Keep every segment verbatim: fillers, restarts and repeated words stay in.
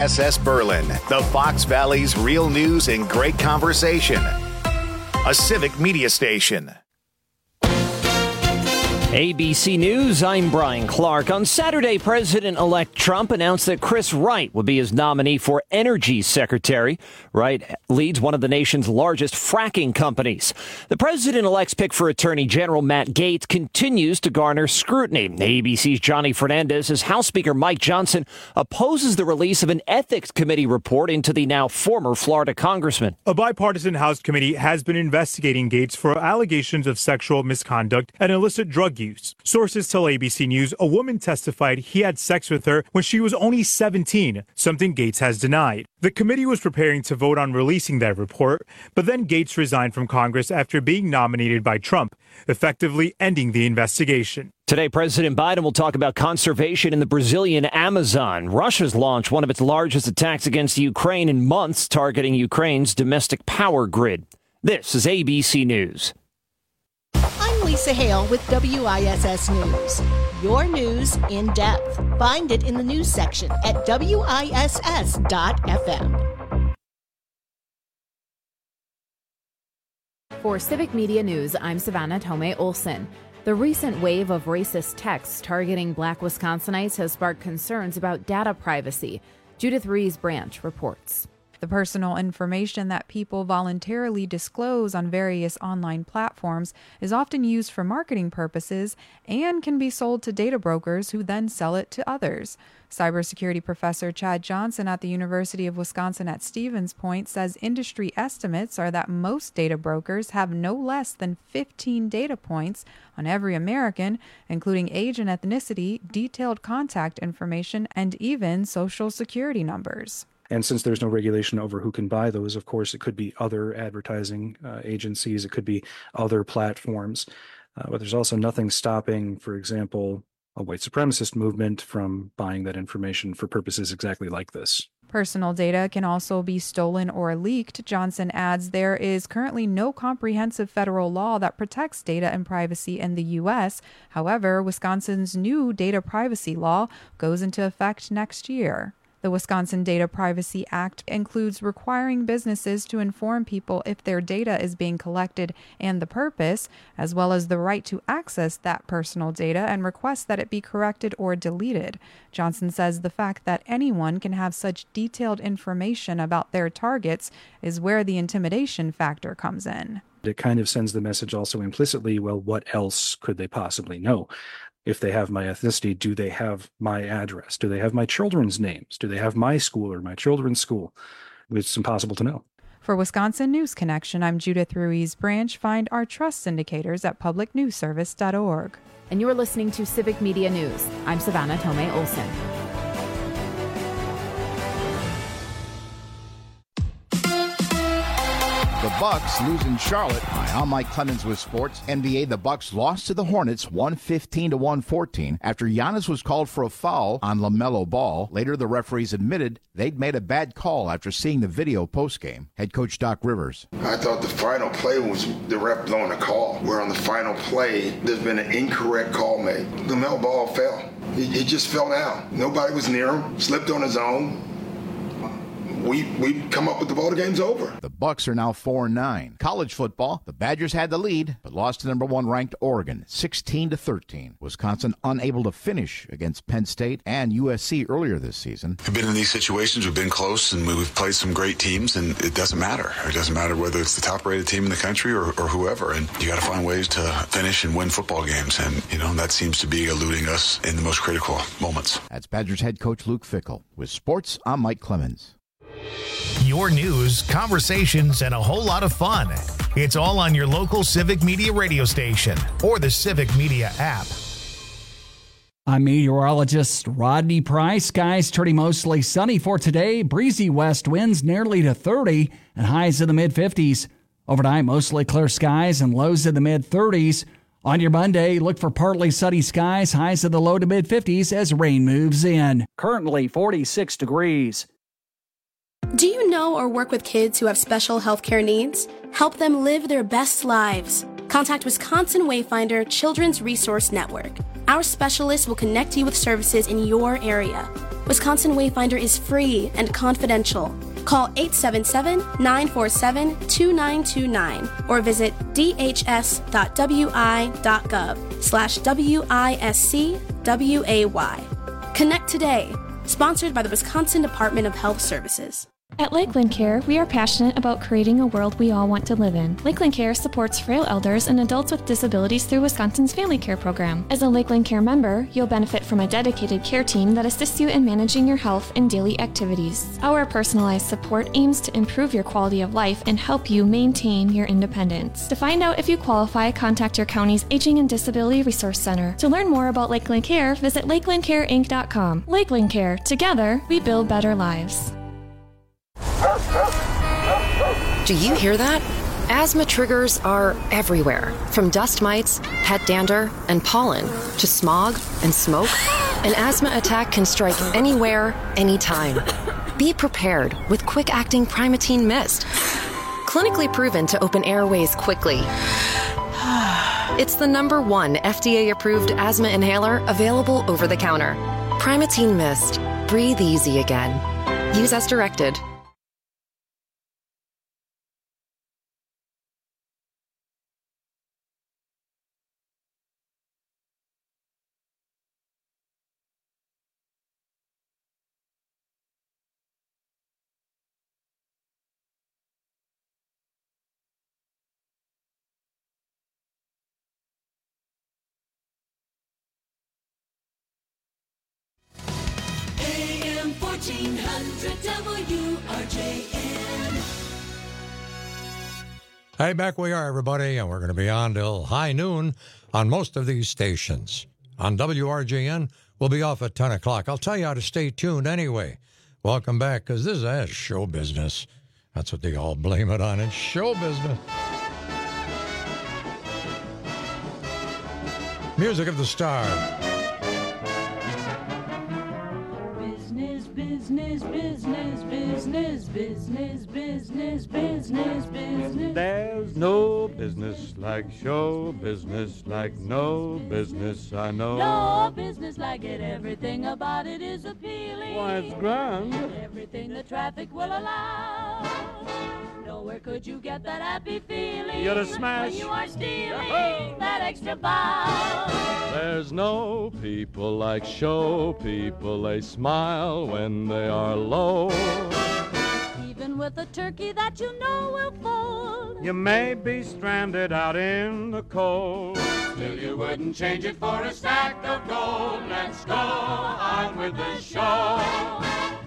S S Berlin, the Fox Valley's real news and great conversation. A civic media station. A B C News, I'm Brian Clark. On Saturday, President-elect Trump announced that Chris Wright would be his nominee for Energy Secretary. Wright leads one of the nation's largest fracking companies. The president-elect's pick for Attorney General Matt Gaetz continues to garner scrutiny. A B C's Johnny Fernandez says House Speaker Mike Johnson opposes the release of an ethics committee report into the now former Florida congressman. A bipartisan House committee has been investigating Gaetz for allegations of sexual misconduct and illicit drug use. Sources tell A B C News a woman testified he had sex with her when she was only seventeen, something Gaetz has denied. The committee was preparing to vote on releasing that report, but then Gaetz resigned from Congress after being nominated by Trump, effectively ending the investigation. Today, President Biden will talk about conservation in the Brazilian Amazon. Russia's launched one of its largest attacks against Ukraine in months, targeting Ukraine's domestic power grid. This is A B C News. I'm Lisa Hale with W I S S News. Your news in depth. Find it in the news section at W I S S dot F M. For Civic Media News, I'm Savannah Tomei Olson. The recent wave of racist texts targeting Black Wisconsinites has sparked concerns about data privacy. Judith Rees-Branch reports. The personal information that people voluntarily disclose on various online platforms is often used for marketing purposes and can be sold to data brokers who then sell it to others. Cybersecurity professor Chad Johnson at the University of Wisconsin at Stevens Point says industry estimates are that most data brokers have no less than fifteen data points on every American, including age and ethnicity, detailed contact information, and even social security numbers. And since there's no regulation over who can buy those, of course, it could be other advertising uh, agencies. It could be other platforms. Uh, but there's also nothing stopping, for example, a white supremacist movement from buying that information for purposes exactly like this. Personal data can also be stolen or leaked. Johnson adds there is currently no comprehensive federal law that protects data and privacy in the U S. However, Wisconsin's new data privacy law goes into effect next year. The Wisconsin Data Privacy Act includes requiring businesses to inform people if their data is being collected and the purpose, as well as the right to access that personal data and request that it be corrected or deleted. Johnson says the fact that anyone can have such detailed information about their targets is where the intimidation factor comes in. It kind of sends the message also implicitly, well, what else could they possibly know? If they have my ethnicity, do they have my address? Do they have my children's names? Do they have my school or my children's school? It's impossible to know. For Wisconsin News Connection, I'm Judith Ruiz-Branch. Find our trust indicators at public news service dot org. And you're listening to Civic Media News. I'm Savannah Tomei Olson. The Bucks lose in Charlotte. Hi, I'm Mike Clemens with sports. N B A, the Bucks lost to the Hornets one fifteen to one fourteen after Giannis was called for a foul on LaMelo Ball. Later, the referees admitted they'd made a bad call after seeing the video postgame. Head coach Doc Rivers. I thought the final play was the ref blowing a call, where on the final play, there's been an incorrect call made. LaMelo Ball fell. He, he just fell down. Nobody was near him, slipped on his own. We we come up with the ball, the game's over. The Bucks are now four and nine. College football, the Badgers had the lead, but lost to number one ranked Oregon, sixteen to thirteen. Wisconsin unable to finish against Penn State and U S C earlier this season. We've been in these situations, we've been close, and we've played some great teams, and it doesn't matter. It doesn't matter whether it's the top-rated team in the country or, or whoever, and you got to find ways to finish and win football games, and, you know, that seems to be eluding us in the most critical moments. That's Badgers head coach Luke Fickell. With sports, I'm Mike Clemens. Your news, conversations, and a whole lot of fun. It's all on your local Civic Media radio station or the Civic Media app. I'm meteorologist Rodney Price. Skies turning mostly sunny for today. Breezy west winds nearly to thirty and highs in the mid-fifties. Overnight, mostly clear skies and lows in the mid-thirties. On your Monday, look for partly sunny skies, highs in the low to mid-fifties as rain moves in. Currently forty-six degrees. Do you know or work with kids who have special healthcare needs? Help them live their best lives. Contact Wisconsin Wayfinder Children's Resource Network. Our specialists will connect you with services in your area. Wisconsin Wayfinder is free and confidential. Call eight seven seven, nine four seven, two nine two nine or visit dhs.wi.gov slash W-I-S-C-W-A-Y. Connect today. Sponsored by the Wisconsin Department of Health Services. At Lakeland Care, we are passionate about creating a world we all want to live in. Lakeland Care supports frail elders and adults with disabilities through Wisconsin's Family Care program. As a Lakeland Care member, you'll benefit from a dedicated care team that assists you in managing your health and daily activities. Our personalized support aims to improve your quality of life and help you maintain your independence. To find out if you qualify, contact your county's Aging and Disability Resource Center. To learn more about Lakeland Care, visit lakeland care inc dot com. Lakeland Care. Together, we build better lives. Do you hear that? Asthma triggers are everywhere, from dust mites, pet dander, and pollen, to smog and smoke. An asthma attack can strike anywhere, anytime. Be prepared with quick-acting Primatene Mist. Clinically proven to open airways quickly. It's the number one F D A-approved asthma inhaler available over the counter. Primatene Mist. Breathe easy again. Use as directed. fourteen hundred W R J N. Hey, back we are, everybody, and we're going to be on till high noon on most of these stations. On W R J N, we'll be off at ten o'clock. I'll tell you how to stay tuned anyway. Welcome back, because this is show business. That's what they all blame it on. It's show business. Music of the Star. Business, business, business, business, business, business, business. There's no business like show business, like no business I know. No business like it, everything about it is appealing. Why, it's grand. Everything the traffic will allow. Nowhere could you get that happy feeling. You're a smash. When you are stealing Yahoo! That extra bow. There's no people like show people. They smile when they are low. Even with a turkey that you know will fold. You may be stranded out in the cold. Still you wouldn't change it for a stack of gold. Let's go on with the show.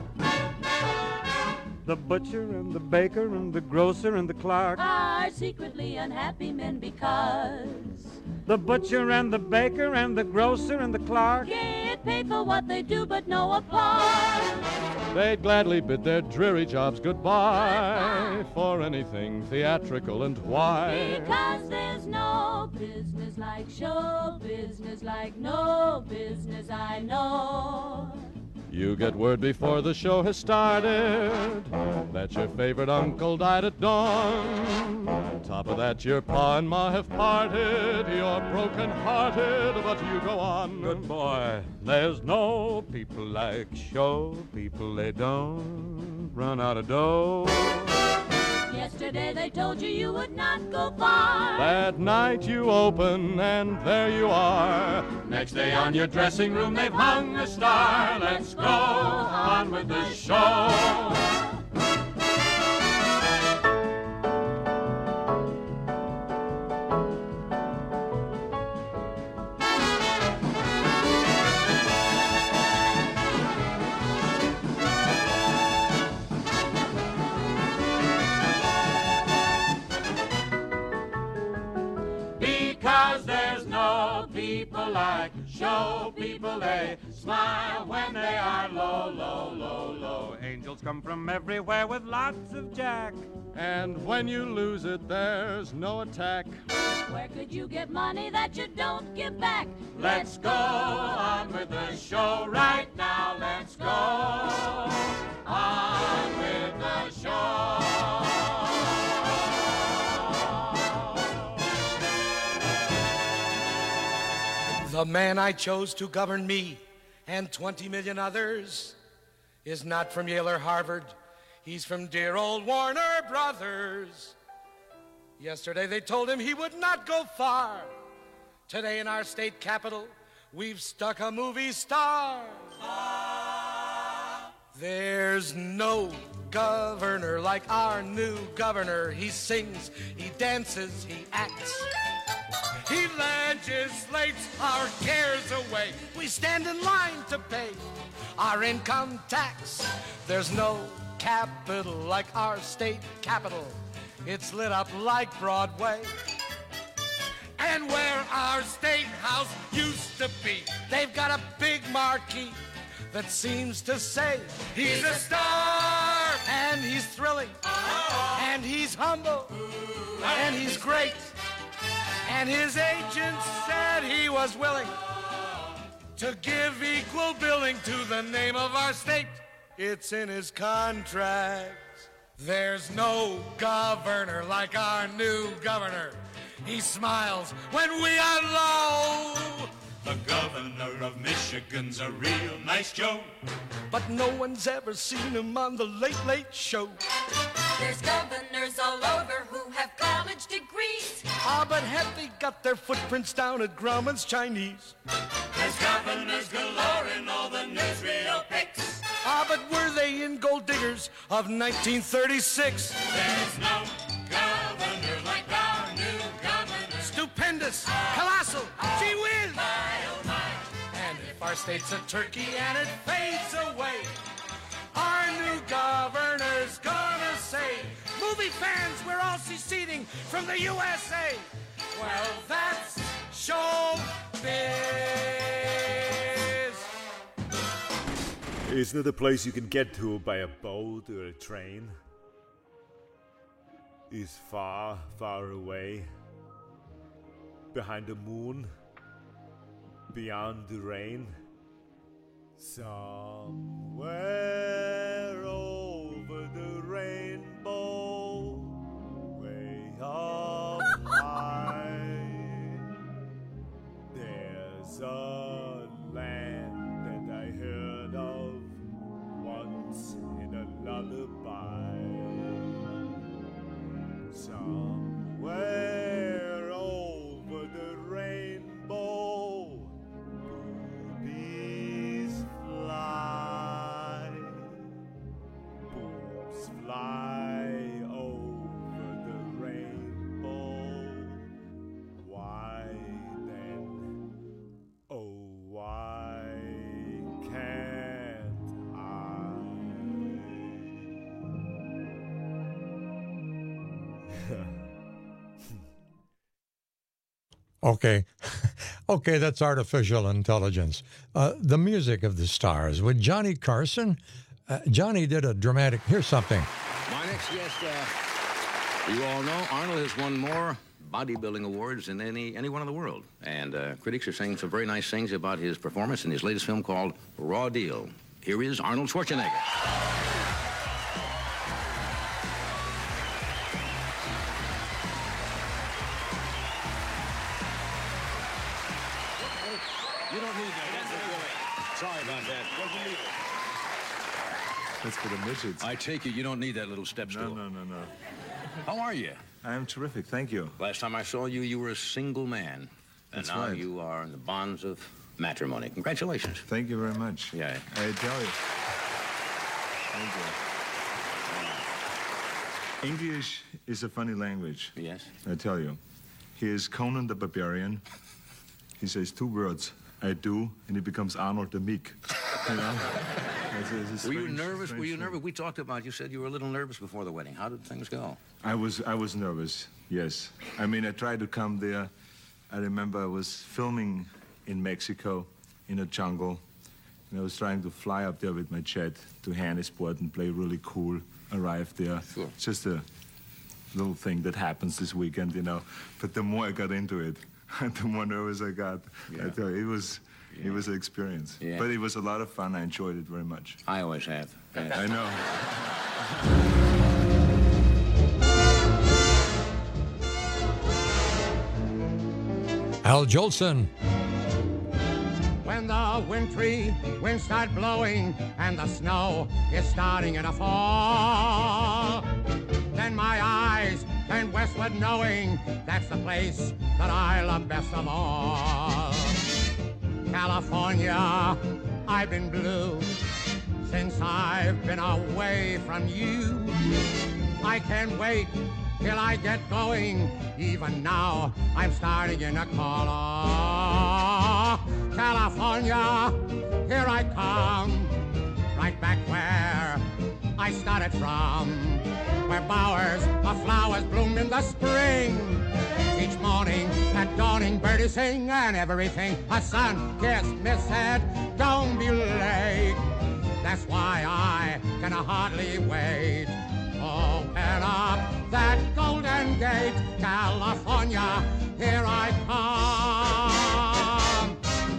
The butcher and the baker and the grocer and the clerk are secretly unhappy men because the butcher and the baker and the grocer and the clerk get paid for what they do but no applause. They'd gladly bid their dreary jobs goodbye, goodbye for anything theatrical, and why? Because there's no business like show business, like no business I know. You get word before the show has started that your favorite uncle died at dawn. On top of that, your pa and ma have parted. You're broken-hearted, but you go on. Good boy. There's no people like show people. They don't run out of dough. Yesterday they told you you would not go far. That night you open and there you are. Next day on your dressing room they've hung a star. Let's go on with the show. Because there's no people like show people. They smile when they are low, low, low, low. Angels come from everywhere with lots of jack. And when you lose it, there's no attack. Where could you get money that you don't give back? Let's go on with the show right now. Let's go on with the show. The man I chose to govern me and twenty million others is not from Yale or Harvard. He's from dear old Warner Brothers. Yesterday they told him he would not go far. Today in our state capital, we've stuck a movie star. There's no governor like our new governor. He sings, he dances, he acts. He legislates our cares away. We stand in line to pay our income tax. There's no capital like our state capital. It's lit up like Broadway. And where our state house used to be, they've got a big marquee that seems to say he's a star, and he's thrilling, and he's humble, and he's great. And his agent said he was willing to give equal billing to the name of our state. It's in his contract. There's no governor like our new governor. He smiles when we are low. The governor of Michigan's a real nice Joe. But no one's ever seen him on the Late Late Show. There's governors all over who have college degrees. Ah, but have they got their footprints down at Grauman's Chinese? There's governors galore in all the newsreel pics. Ah, but were they in Gold Diggers of nineteen thirty-six? There's no governor like our new governor. Stupendous, colossal, gee whiz! And if our state's a turkey and it fades away, our new governor's gonna say, movie fans, we're all seceding from the U S A. Well, that's showbiz. Isn't it a place you can get to by a boat or a train? Is far, far away, behind the moon, beyond the rain, somewhere over the rainbow, way up high, there's a land that I heard of once in a lullaby. Somewhere over the rainbow, boobies fly, boobs fly over the rainbow. Why then, oh why can't I? Okay. Okay, that's artificial intelligence. Uh, the music of the stars with Johnny Carson. Uh, Johnny did a dramatic. Here's something. My next guest, uh, you all know, Arnold has won more bodybuilding awards than any anyone in the world. And uh, critics are saying some very nice things about his performance in his latest film called Raw Deal. Here is Arnold Schwarzenegger. Sorry about that. That's for the midgets. I take it you don't need that little step stool. No, no, no, no. How are you? I am terrific, thank you. Last time I saw you, you were a single man. And That's now right. you are in the bonds of matrimony. Congratulations. Thank you very much. Yeah. I tell you. Thank you. English is a funny language. Yes. I tell you. Here's Conan the Barbarian. He says two words. I do, and he becomes Arnold the Meek. You know? It's, it's a Were you strange- nervous? strange Were you thing. nervous? We talked about, you said you were a little nervous before the wedding. How did things go? I was I was nervous, yes. I mean, I tried to come there. I remember I was filming in Mexico, in a jungle, and I was trying to fly up there with my jet to Hannisport and play really cool, arrive there. Sure. Just a little thing that happens this weekend, you know. But the more I got into it, the more nervous I got. Yeah. I tell you, it was, it was an experience. Yeah. But it was a lot of fun. I enjoyed it very much. I always have. Yes. I know. Al Jolson. When the wintry winds start blowing and the snow is starting to fall, then my eyes turn westward knowing that's the place that I love best of all. California, I've been blue since I've been away from you. I can't wait till I get going. Even now, I'm starting to call. Oh, California, here I come, right back where I started from, where bowers of flowers bloom in the spring. Each morning at dawning, birdies sing and everything. A sun-kissed miss said, don't be late. That's why I can hardly wait. Open up that golden gate, California, here I come.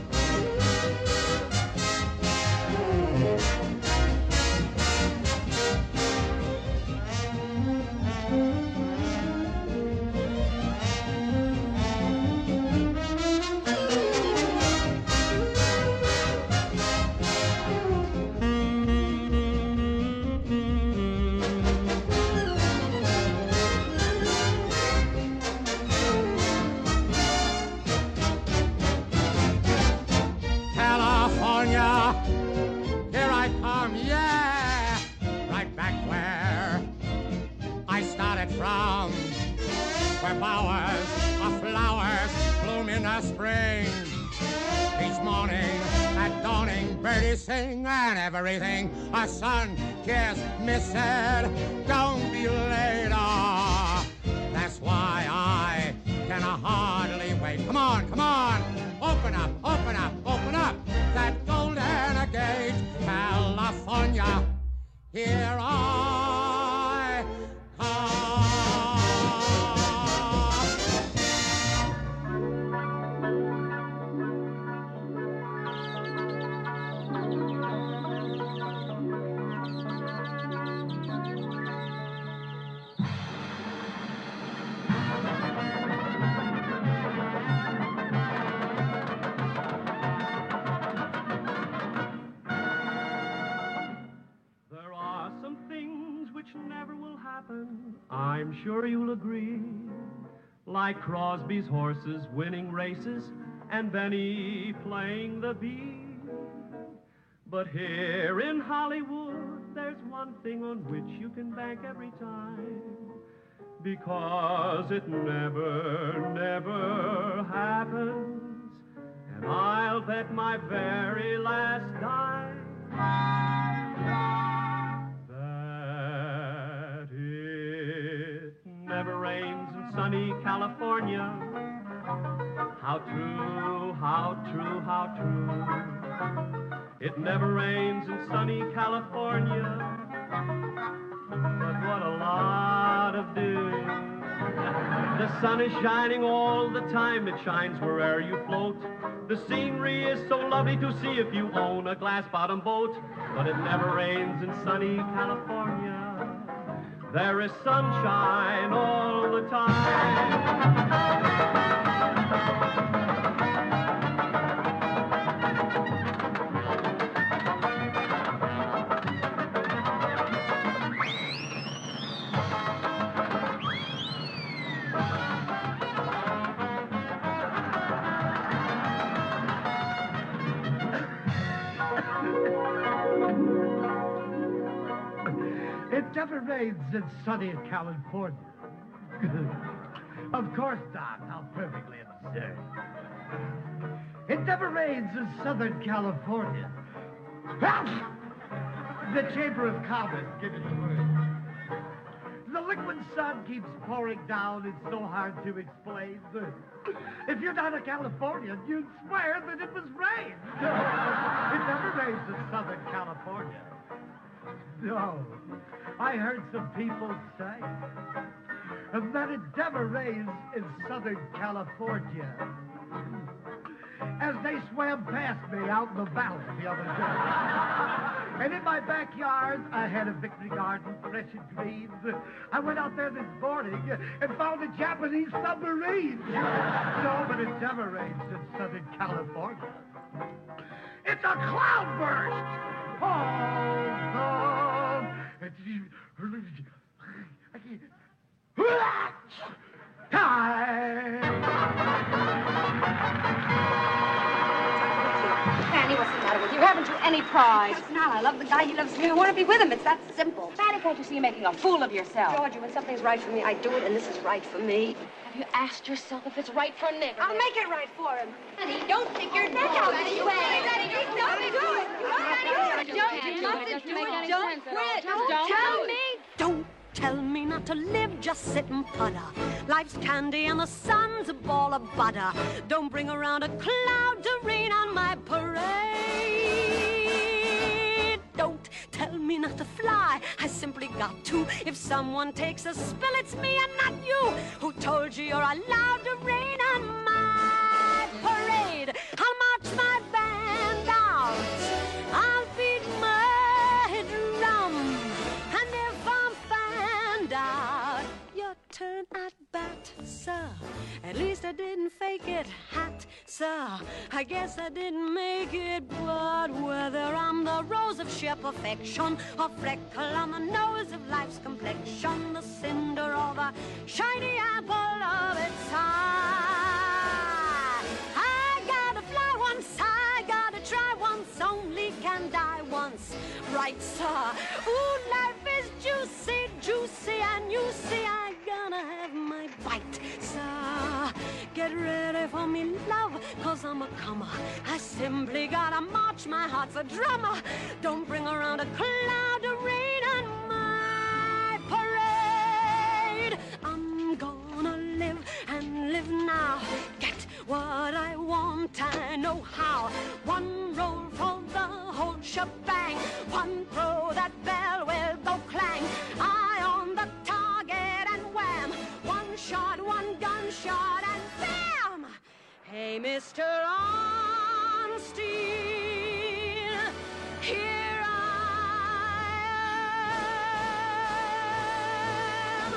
From where bowers of flowers bloom in the spring. Each morning at dawning, birdies sing and everything. A sun-kissed miss said, don't be late. Oh, that's why I can hardly wait. Come on, come on, open up, open up, open up that golden gate, California, here I come. Never will happen, I'm sure you'll agree, like Crosby's horses winning races and Benny playing the bee. But here in Hollywood, there's one thing on which you can bank every time, because it never, never happens, and I'll bet my very last dime never rains in sunny California. How true, how true, how true. It never rains in sunny California. But what a lot of doing. The sun is shining all the time. It shines wherever you float. The scenery is so lovely to see if you own a glass-bottom boat. But it never rains in sunny California. There is sunshine all the time. It never rains in sunny California. Of course not. How perfectly absurd. It never rains in Southern California. The Chamber of Commerce, give it a word. The liquid sun keeps pouring down. It's so hard to explain. If you're not a Californian, you'd swear that it was rain. It never rains in Southern California. No. I heard some people say that it never rains in Southern California, as they swam past me out in the valley the other day. And in my backyard, I had a Victory Garden, fresh and green. I went out there this morning and found a Japanese submarine. No, but it never rains in Southern California. It's a cloudburst! Oh, no! Annie, what's the matter with you? Haven't you any pride? It's not. I love the guy. He loves me. I want to be with him. It's that simple. Fanny, can't you see you're making a fool of yourself? Georgia, when something's right for me, I do it, and this is right for me. Have you asked yourself if it's right for Nick? I'll make it right for him. Honey, don't take your neck out of the way. Don't do it. Don't quit. Don't tell me. Don't tell me not to live, just sit and putter. Life's candy and the sun's a ball of butter. Don't bring around a cloud to rain on my parade. Don't tell me not to fly, I simply got to. If someone takes a spill, it's me and not you. Who told you you're allowed to rain on my parade? I'll march my band out, I'll beat my drum, and if I'm found out, your turn at bat, sir. At least I didn't fake it, hat, sir. I guess I didn't make it, but whether I'm the rose of sheer perfection or freckle on the nose of life's complexion, the cinder or the shiny apple of its eye, I gotta fly once, I gotta try once, only can die once, right, sir? Ooh, life is juicy, juicy, and you see I gonna have my bite, sir. Get ready for me, love, cause I'm a comer. I simply gotta march, my heart's a drummer. Don't bring around a cloud of rain on my parade. I'm gonna live and live now. Get what I want, I know how. One roll for the whole shebang. One throw, that bell will go clang. Eye on the target and wham. One shot, one gunshot and bam! Hey, Mister Ornstein, here I am.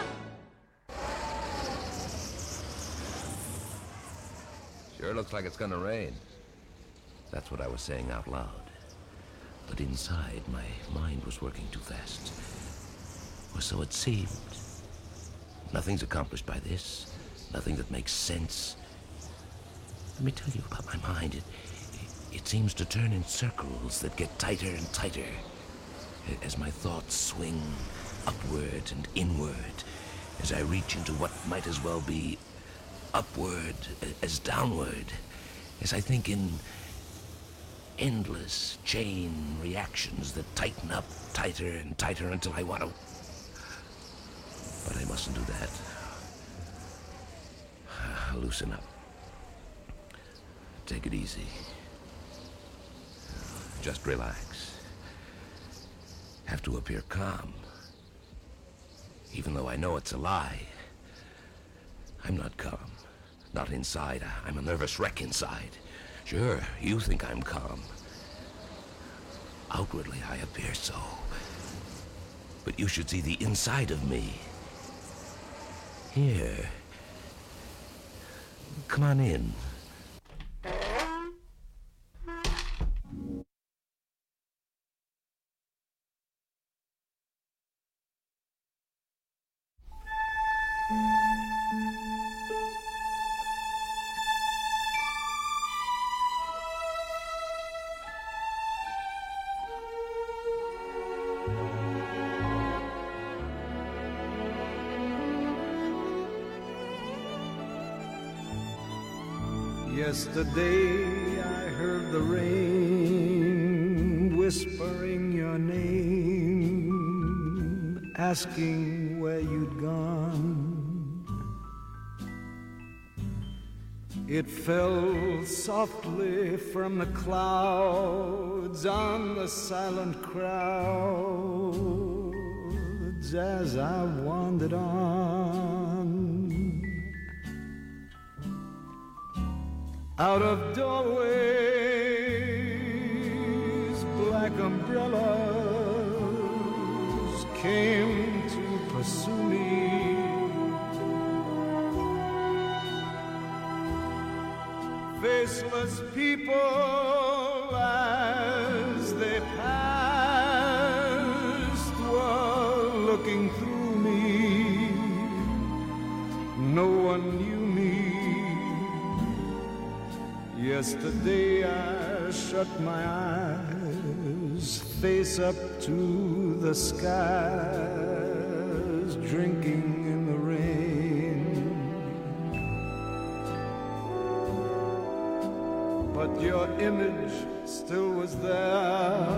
Sure looks like it's gonna rain. That's what I was saying out loud. But inside, my mind was working too fast. Or so it seemed. Nothing's accomplished by this. Nothing that makes sense. Let me tell you about my mind. It, it, it seems to turn in circles that get tighter and tighter as my thoughts swing upward and inward, as I reach into what might as well be upward as downward, as I think in endless chain reactions that tighten up tighter and tighter until I want to. But I mustn't do that. Loosen up. Take it easy. Just relax. Have to appear calm. Even though I know it's a lie. I'm not calm. Not inside. I'm a nervous wreck inside. Sure, you think I'm calm. Outwardly, I appear so. But you should see the inside of me. Here. Come on in. Yesterday I heard the rain whispering your name, asking where you'd gone. It fell softly from the clouds on the silent crowds as I wandered on. Out of doorways, black umbrellas came to pursue me. Faceless people as they passed were looking through me. No one knew me. Yesterday I shut my eyes, face up to the skies, drinking in the rain. But your image still was there,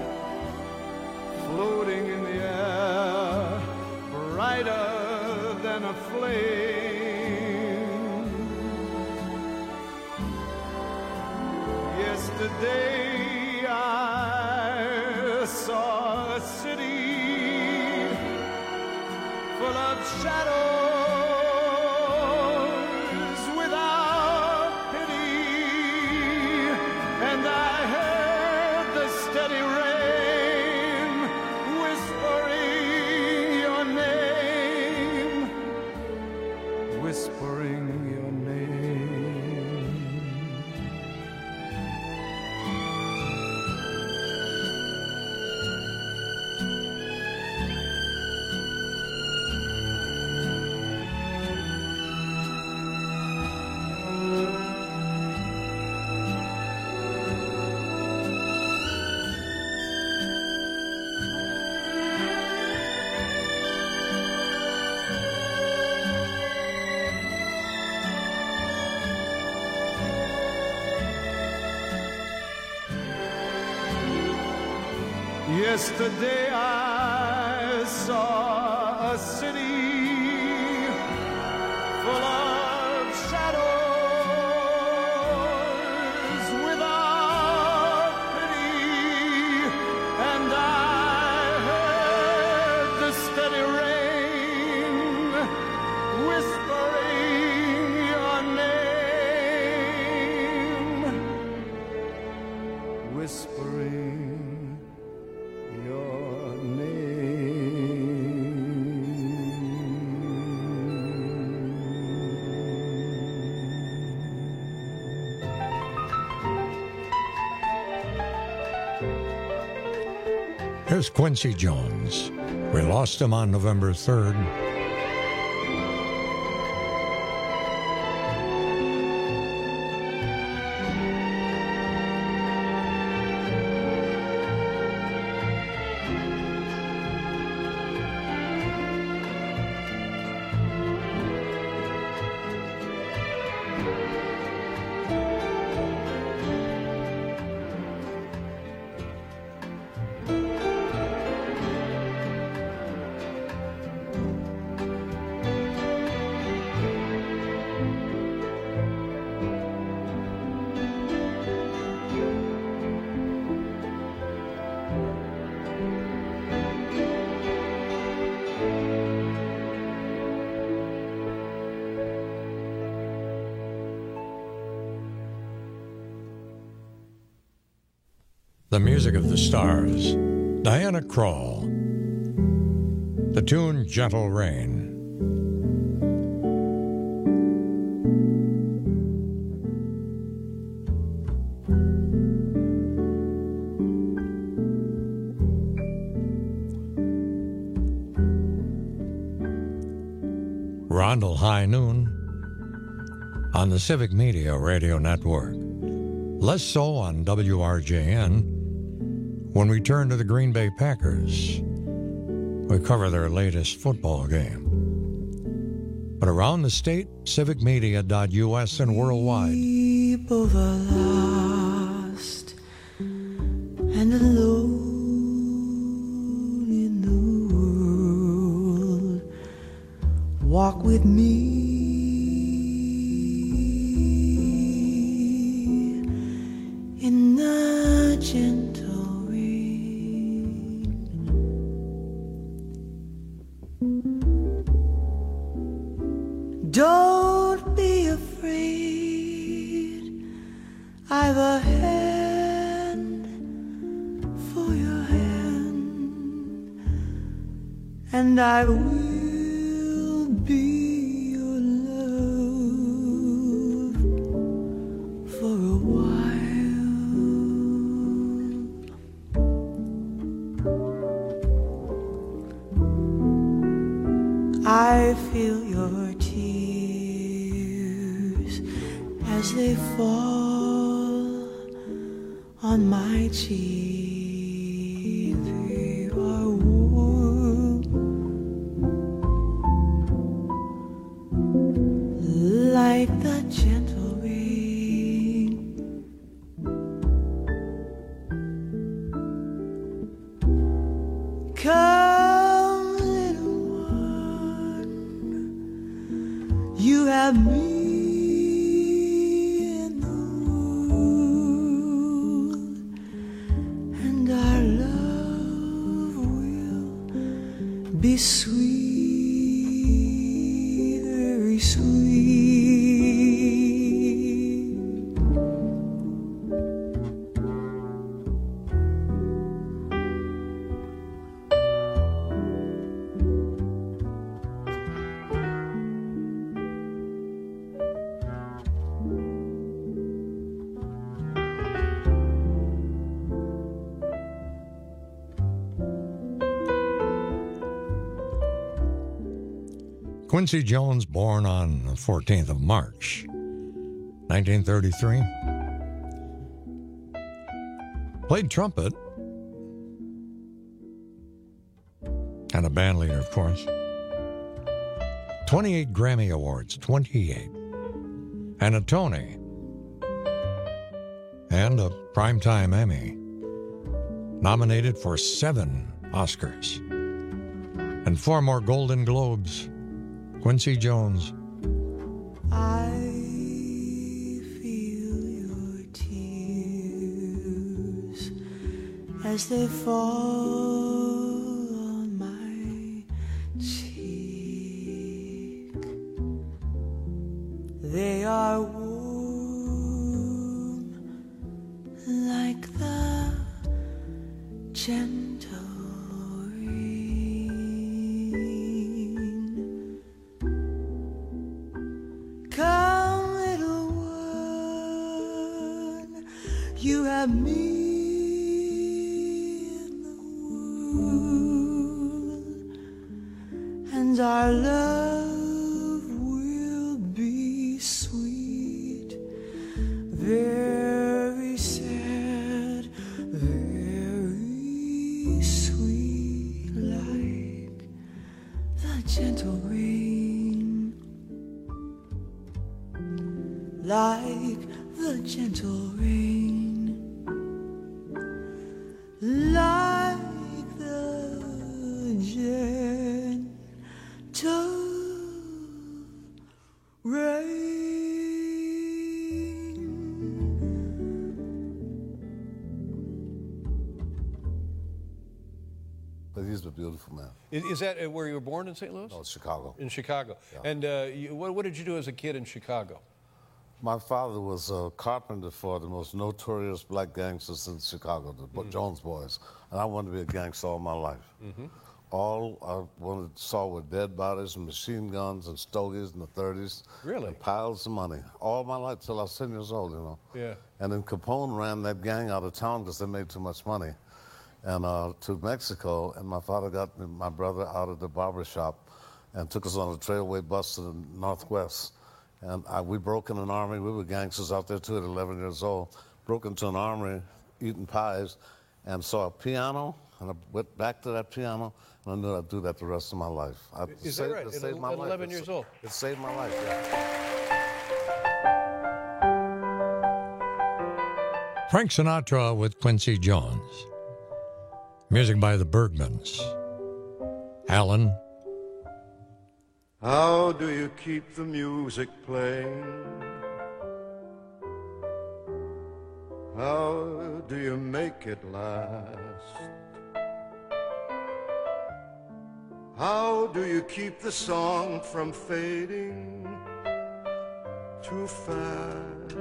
floating in the air, brighter than a flame. Yesterday I saw a city full of shadows without pity, and I heard the steady rain whispering your name, whispering your name. Yesterday I saw a city full of shadows without pity, and I heard the steady rain whispering your name, whispering your name. Here's Quincy Jones. We lost him on November third. The music of the stars, Diana Krall. The tune Gentle Rain. Rondell High Noon on the Civic Media Radio Network. Less so on W R J N. When we turn to the Green Bay Packers, we cover their latest football game. But around the state, civic media dot U S and worldwide. People are lost and alone in the world. Walk with me in the gentle don't be afraid, I've a hand for your hand, and I will be your love for a while. I feel your tears as they fall on my cheek. They are warm like the gentle rain. Come, little one, you have me in the world, and our love will be sweet, very sweet. Quincy Jones, born on the fourteenth of March, nineteen thirty-three. Played trumpet. And a band leader, of course. twenty-eight Grammy Awards, twenty-eight. And a Tony. And a Primetime Emmy. Nominated for seven Oscars. And four more Golden Globes. Quincy Jones. I feel your tears as they fall on my cheek. They are warm like the gentle Come, little one, you have me in the world, and our love will be sweet, very sad, very sweet, like the gentle rain. Like the gentle rain, like the gentle rain. But he's a beautiful man. Is, is that where you were born in Saint Louis? No, Chicago. In Chicago. Yeah. And uh, you, what, what did you do as a kid in Chicago? My father was a carpenter for the most notorious black gangsters in Chicago, the mm. Jones Boys. And I wanted to be a gangster all my life. Mm-hmm. All I wanted saw were dead bodies and machine guns and stogies in the thirties. Really? And piles of money. All my life till I was ten years old, you know. Yeah. And then Capone ran that gang out of town because they made too much money. And uh, to Mexico, and my father got my brother out of the barber shop and took us on a trailway bus to the Northwest. And I, we broke in an army. We were gangsters out there, too, at eleven years old. Broke into an army, eating pies, and saw a piano, and I went back to that piano, and I knew I'd do that the rest of my life. I, Is saved, that right? It At, saved my at life. eleven It, years old? It saved my life, yeah. Frank Sinatra with Quincy Jones. Music by the Bergmans. Alan. How do you keep the music playing? How do you make it last? How do you keep the song from fading too fast?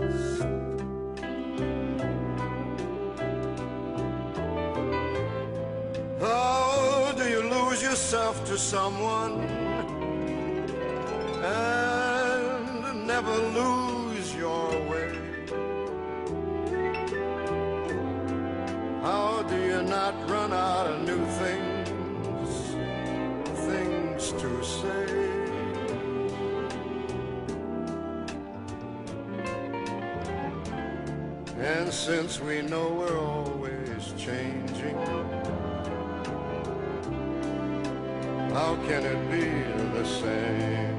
How do you lose yourself to someone and never lose your way? How do you not run out of new things, things much to say. And since we know we're always changing, how can it be the same?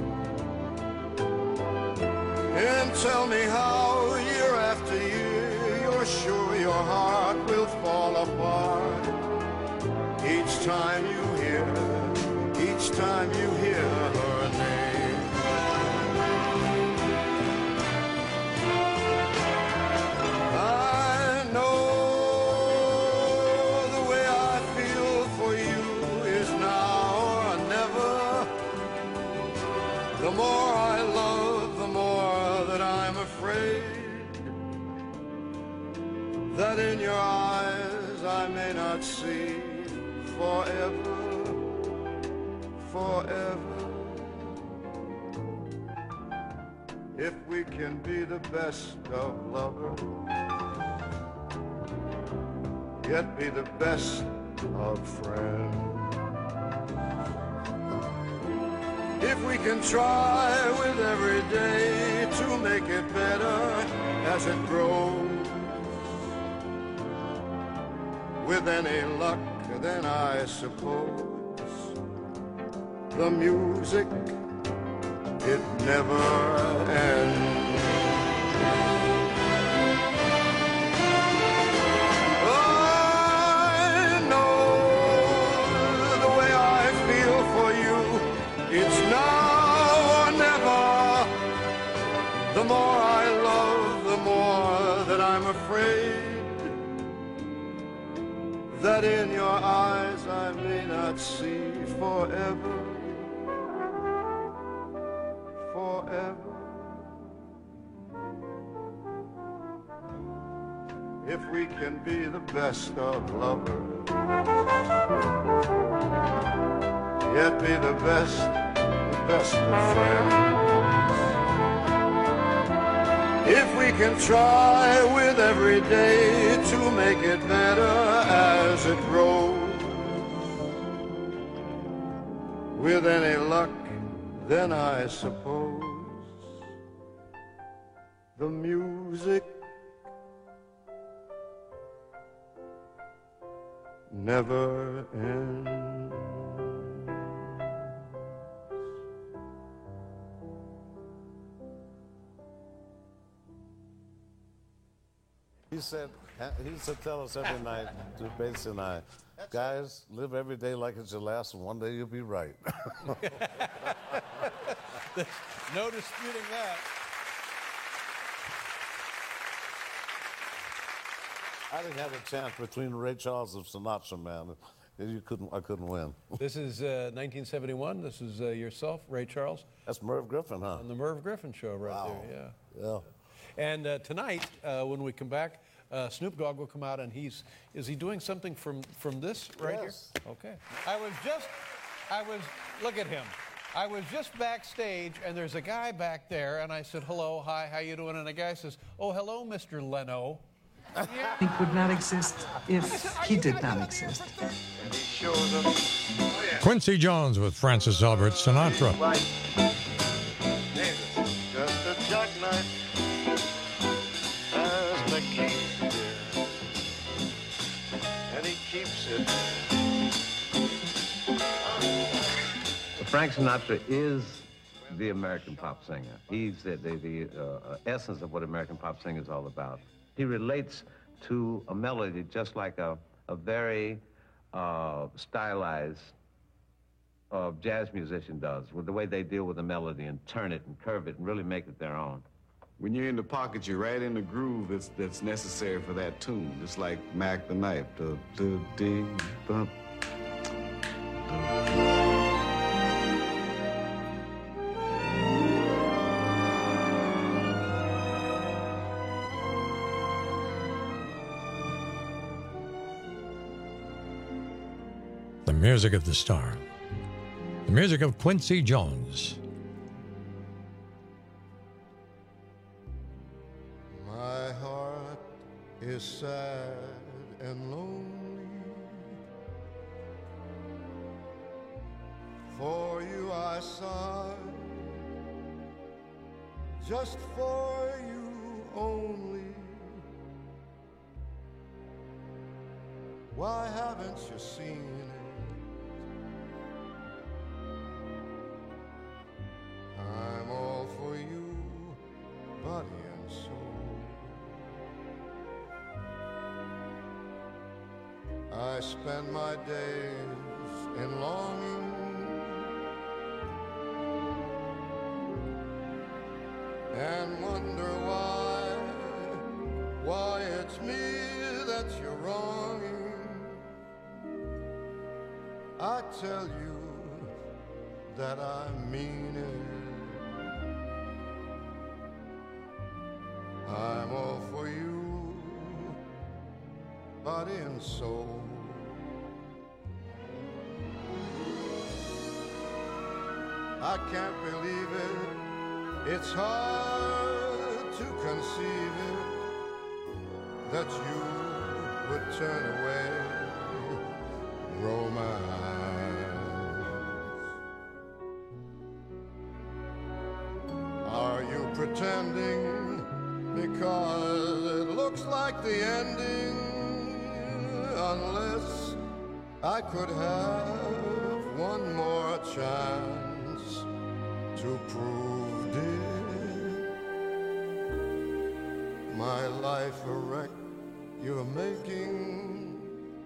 And tell me how year after year you're sure your heart will fall apart each time you hear, each time you hear her name. I know the way I feel for you is now or never. The more I love, the more that I'm afraid that in your eyes I may not see forever, forever. If we can be the best of lovers, yet be the best of friends. If we can try with every day to make it better as it grows, with any luck, then I suppose the music, it never ends. I know the way I feel for you, it's now or never. The more I love, the more that I'm afraid that in your eyes I may not see forever, forever. If we can be the best of lovers, yet be the best, the best of friends. If we can try with every day to make it better as it grows, with any luck, then I suppose the music never ends. He said, he used to tell us every night, to Basie and I, guys, live every day like it's your last, and one day you'll be right. No disputing that. I didn't have a chance between Ray Charles and Sinatra, man. You couldn't, I couldn't win. This is uh, nineteen seventy-one. This is uh, yourself, Ray Charles. That's Merv Griffin, huh? On the Merv Griffin Show right Wow. there, yeah. Yeah. And uh, tonight, uh, when we come back, uh, Snoop Dogg will come out, and he's, is he doing something from, from this right Yes. here? Okay. I was just, I was, look at him. I was just backstage, and there's a guy back there, and I said, hello, hi, how you doing? And the guy says, oh, hello, Mister Leno. He could not exist if he did not exist. Quincy Jones with Francis Albert Sinatra. Just a jackknife as the key here, and he keeps it. Frank Sinatra is the American pop singer. He's the, the, the uh, essence of what American pop singing is all about. He relates to a melody just like a, a very uh, stylized uh, jazz musician does, with the way they deal with the melody and turn it and curve it and really make it their own. When you're in the pocket, you're right in the groove that's, that's necessary for that tune, just like Mac the Knife. Du, du, ding, bump. The music of the star. The music of Quincy Jones. My heart is sad and lonely. For you I sigh, just for you only. Why haven't you seen it? I'm all for you, body and soul. I spend my days in longing, and wonder why, why it's me that you're wronging. I tell you that I mean it. I'm all for you, body and soul. I can't believe it, it's hard to conceive it, that you would turn away romance. Are you pretending because it looks like the ending? Unless I could have one more chance to prove, dear, my life a wreck you're making.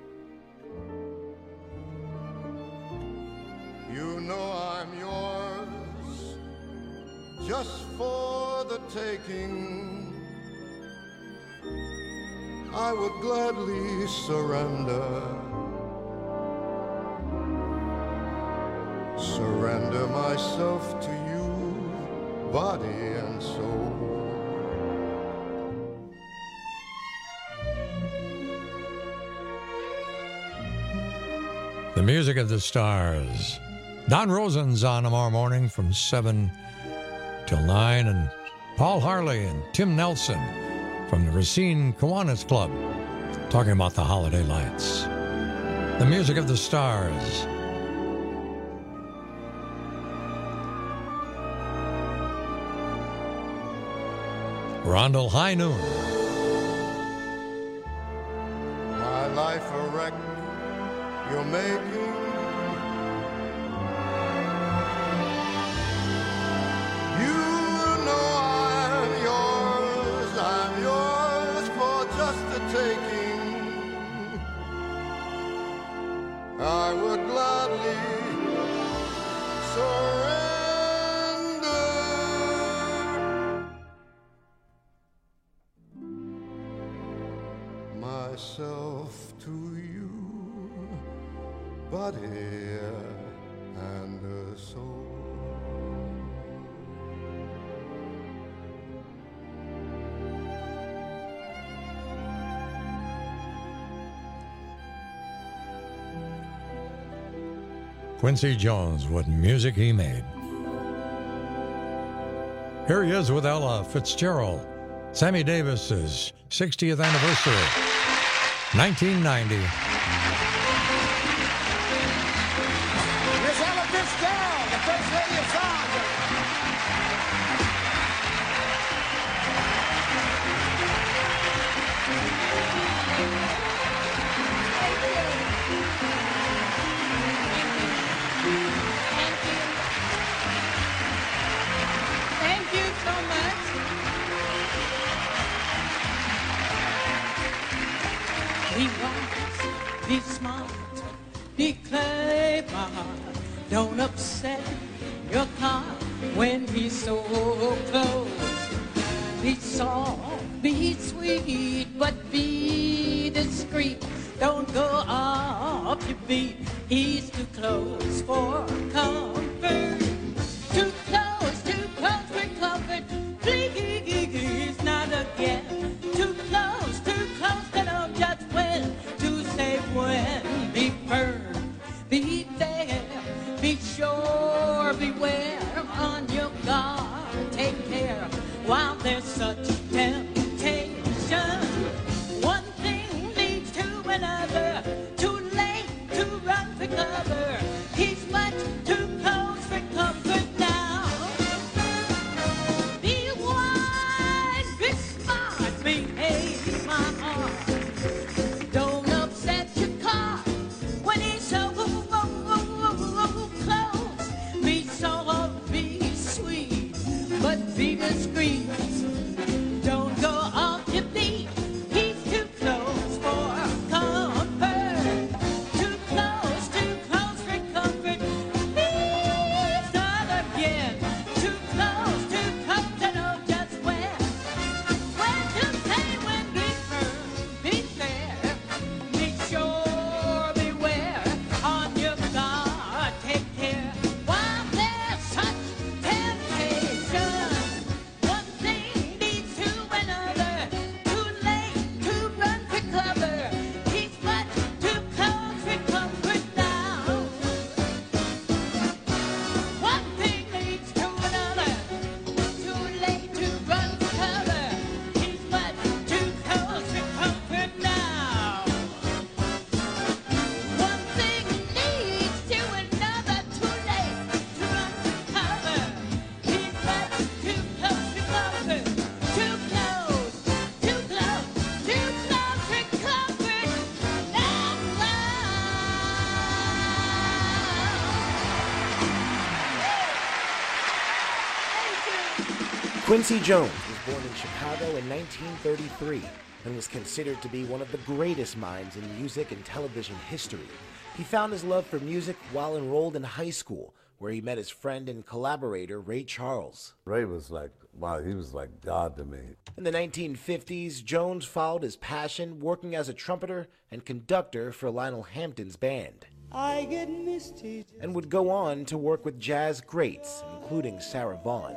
You know I'm yours, just for the taking. I would gladly surrender, surrender myself to you, body and soul. The music of the stars. Don Rosen's on tomorrow morning from seven till nine, and Paul Harley and Tim Nelson from the Racine Kiwanis Club talking about the holiday lights. The music of the stars. Rondell High Noon. My life a wreck you're making. You know I'm yours, I'm yours for just the taking. I would gladly surrender myself to you, body and a soul. Quincy Jones, what music he made. Here he is with Ella Fitzgerald. Sammy Davis's sixtieth anniversary, nineteen ninety. Miss Ella Fitzgerald, the first lady of song. Thank you so much. Be wise, be smart, be clever. Don't upset your car when he's so close. Be soft, be sweet, but be discreet. Don't go off your beat. He's too close for comfort. Too close, too close for comfort. Please, not again. Too close, too close to know just when to say when. Be firm, be fair, be sure, beware. On your guard, take care while there's such temptation. One thing leads to another. Too late to run for cover. He's much too close. Quincy Jones was born in Chicago in nineteen thirty-three and was considered to be one of the greatest minds in music and television history. He found his love for music while enrolled in high school, where he met his friend and collaborator, Ray Charles. Ray was like, wow, he was like God to me. In the nineteen fifties, Jones followed his passion, working as a trumpeter and conductor for Lionel Hampton's band. I get misty. And would go on to work with jazz greats, including Sarah Vaughan.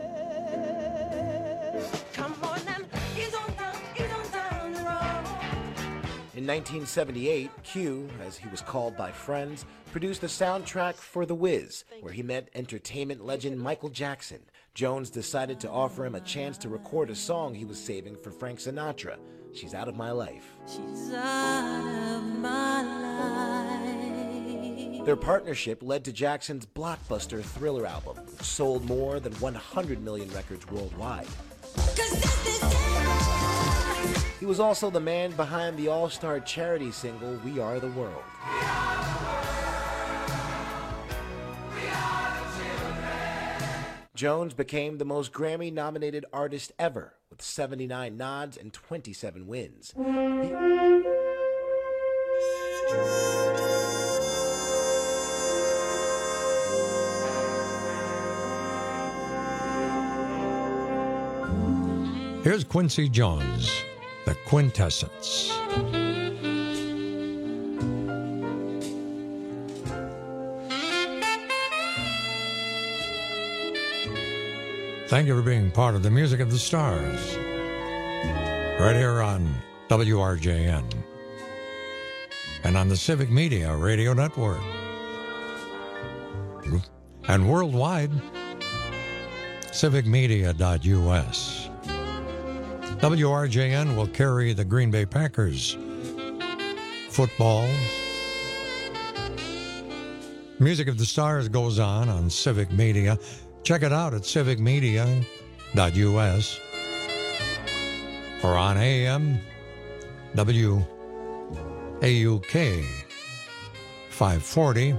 Come on and ease on down, ease on down the road. In nineteen seventy-eight, Q, as he was called by friends, produced the soundtrack for The Wiz, where he met entertainment legend Michael Jackson. Jones decided to offer him a chance to record a song he was saving for Frank Sinatra, She's Out of My Life. She's out of my life. Their partnership led to Jackson's blockbuster Thriller album, which sold more than one hundred million records worldwide. He was also the man behind the all-star charity single, We Are the World. Jones became the most Grammy-nominated artist ever, with seventy-nine nods and twenty-seven wins. He... Here's Quincy Jones, The Quintessence. Thank you for being part of the Music of the Stars, right here on W R J N and on the Civic Media Radio Network and worldwide, civic media dot U S. W R J N will carry the Green Bay Packers football. Music of the Stars goes on on Civic Media. Check it out at civic media dot U S or on A M W A U K five forty.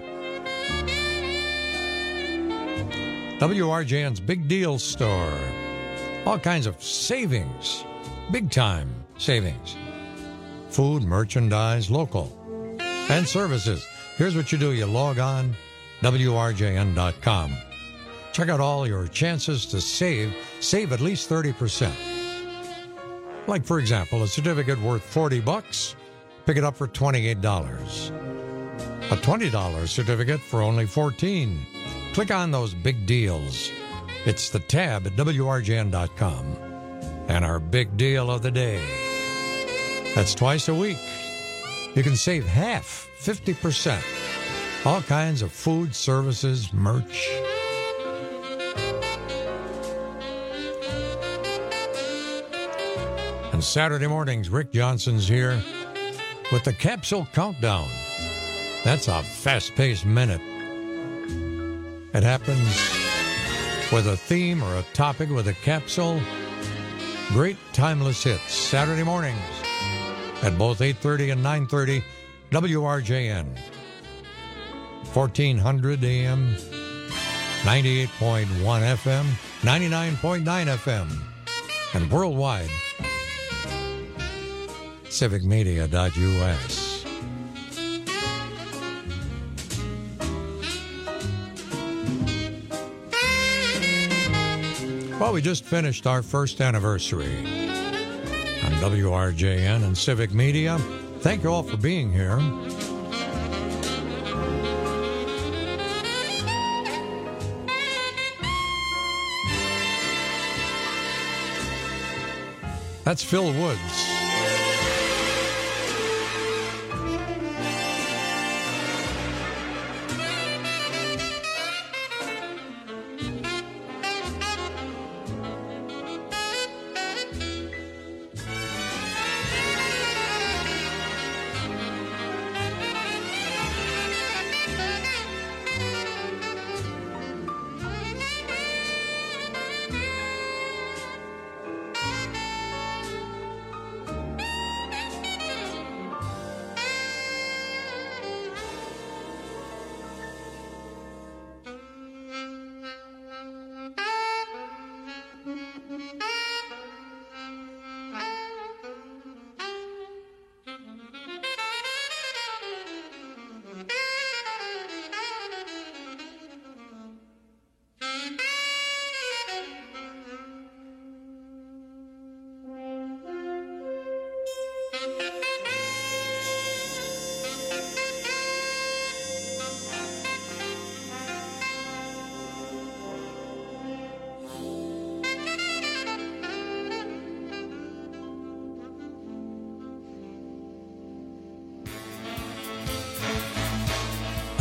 W R J N's Big Deal Store. All kinds of savings, big time savings. Food, merchandise, local, and services. Here's what you do. You log on, W R J N dot com. Check out all your chances to save, save at least thirty percent. Like, for example, a certificate worth forty bucks, pick it up for twenty-eight dollars. A twenty dollars certificate for only fourteen dollars. Click on those big deals. It's the tab at W R J N dot com. And our big deal of the day. That's twice a week. You can save half, fifty percent. All kinds of food, services, merch. And Saturday mornings, Rick Johnson's here with the Capsule Countdown. That's a fast-paced minute. It happens with a theme or a topic with a capsule. Great timeless hits. Saturday mornings at both eight thirty and nine thirty, W R J N. fourteen hundred A M, ninety-eight point one F M, ninety-nine point nine F M, and worldwide, civic media dot U S. Well, we just finished our first anniversary on W R J N and Civic Media. Thank you all for being here. That's Phil Woods.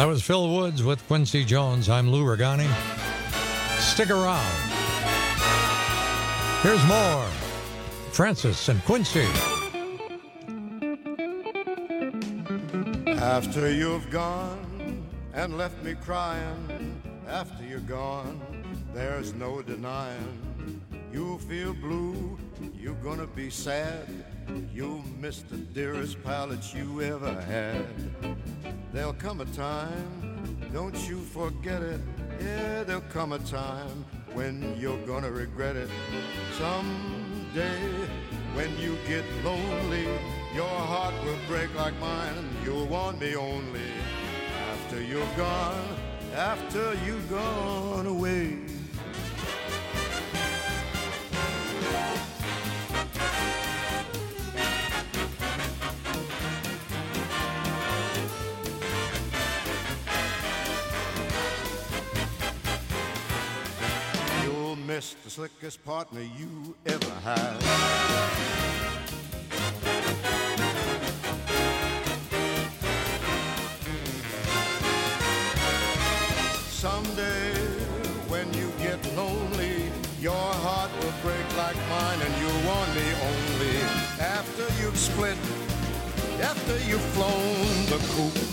That was Phil Woods with Quincy Jones. I'm Lou Regani. Stick around. Here's more. Francis and Quincy. After you've gone and left me crying, after you're gone, there's no denying. You feel blue, you're gonna be sad. You'll miss the dearest pal that you ever had. There'll come a time, don't you forget it. Yeah, there'll come a time when you're gonna regret it. Someday, when you get lonely, your heart will break like mine and you'll want me only. After you're gone, after you've gone away. You'll miss the slickest partner you ever had. Someday, when you get lonely, your heart will break like mine and you'll want me only. After you've split, after you've flown the coop.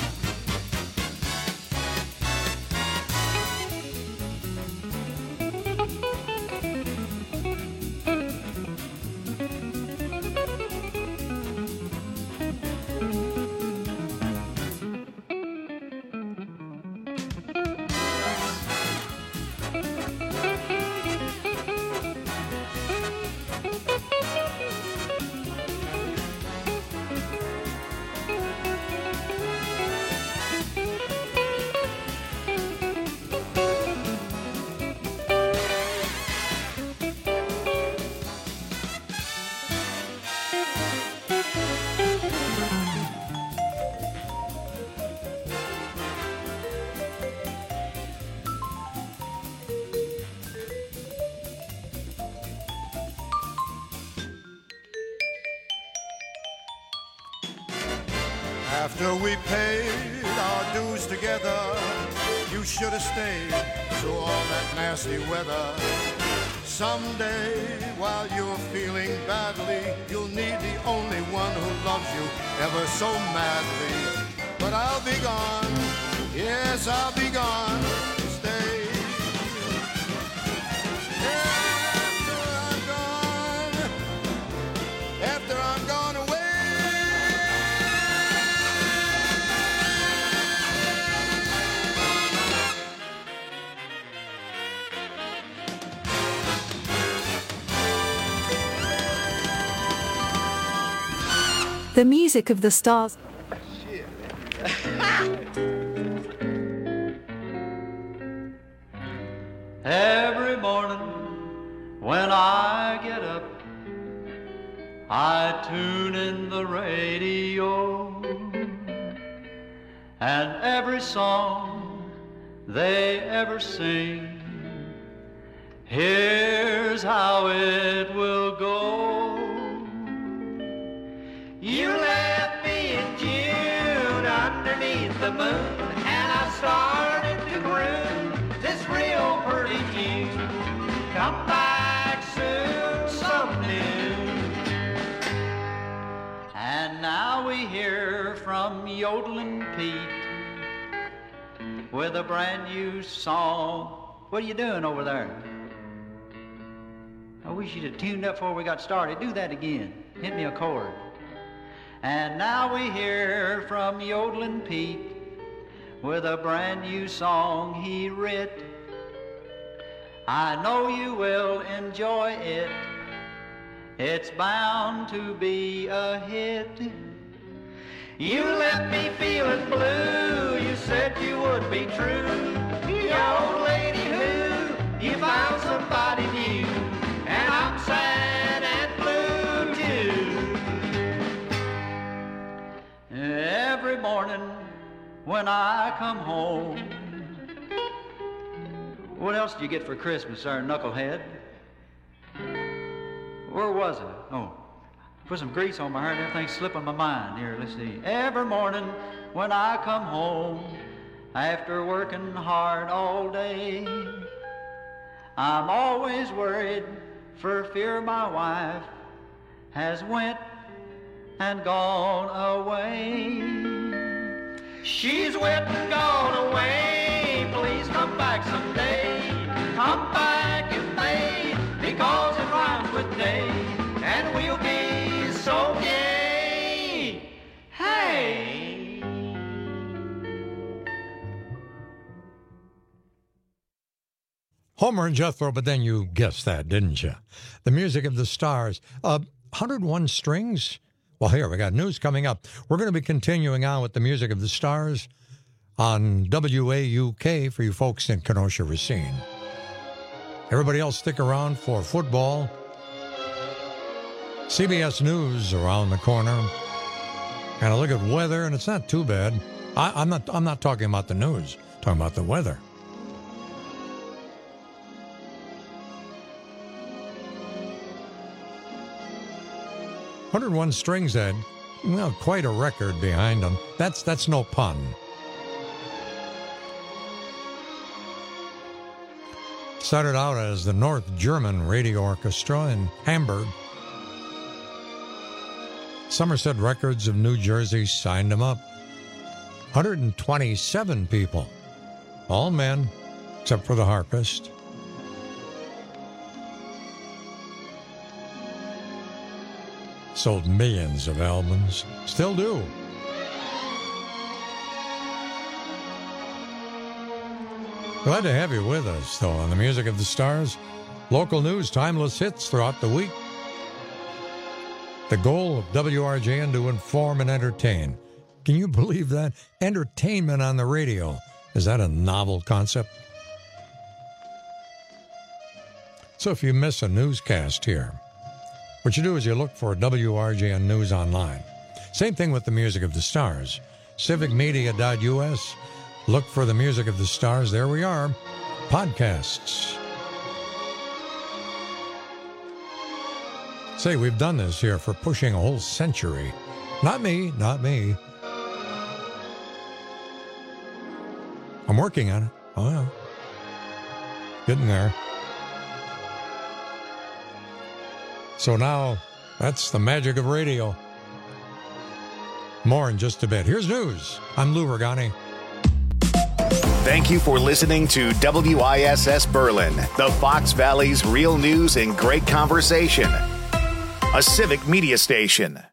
After we paid our dues together, you should have stayed through all that nasty weather. Someday, while you're feeling badly, you'll need the only one who loves you ever so madly. But I'll be gone, yes, I'll be gone. Stay. After I'm gone, after I'm gone away. The music of the stars. Every morning when I get up, I tune in the radio, and every song they ever sing, here's how it will go. You left me in June underneath the moon, and I started to groove this real pretty tune. Come back soon, some new. And now we hear from Yodeling Pete with a brand new song. What are you doing over there? I wish you'd have tuned up before we got started. Do that again. Hit me a chord. And now we hear from Yodeling Pete with a brand new song he writ. I know you will enjoy it. It's bound to be a hit. You left me feeling blue. You said you would be true. You old lady who, you found somebody new. And I'm sad and blue too. Every morning when I come home, what else do you get for Christmas, sir, knucklehead? Where was it? Oh, put some grease on my hair and everything's slipping my mind. Here, let's see. Every morning when I come home, after working hard all day. I'm always worried for fear my wife has went and gone away. She's went and gone away. Please come back someday. Come back in May, because it rhymes with day, and we'll be so gay. Hey. Homer and Jethro, but then you guessed that, didn't you? The music of the stars. Uh, one hundred one strings? Well, here, we got news coming up. We're going to be continuing on with the music of the stars on W A U K for you folks in Kenosha, Racine. Everybody else stick around for football. C B S News around the corner. And a look at weather, and it's not too bad. I, I'm not I'm not talking about the news. I'm talking about the weather. one hundred one strings, Ed. Well, quite a record behind them. That's that's no pun. Started out as the North German Radio Orchestra in Hamburg. Somerset Records of New Jersey signed them up. one hundred twenty-seven people. All men, except for the harpist. Sold millions of albums. Still do. Glad to have you with us, though, on the music of the stars. Local news, timeless hits throughout the week. The goal of W R J N to inform and entertain. Can you believe that? Entertainment on the radio. Is that a novel concept? So if you miss a newscast here, what you do is you look for W R J N News online. Same thing with the music of the stars. civic media dot U S. Look for the music of the stars. There we are. Podcasts. Say, we've done this here for pushing a whole century. Not me, not me. I'm working on it. Oh, yeah. Getting there. So now, that's the magic of radio. More in just a bit. Here's news. I'm Lou Regani. Thank you for listening to W I S S Berlin, the Fox Valley's real news and great conversation. A civic media station.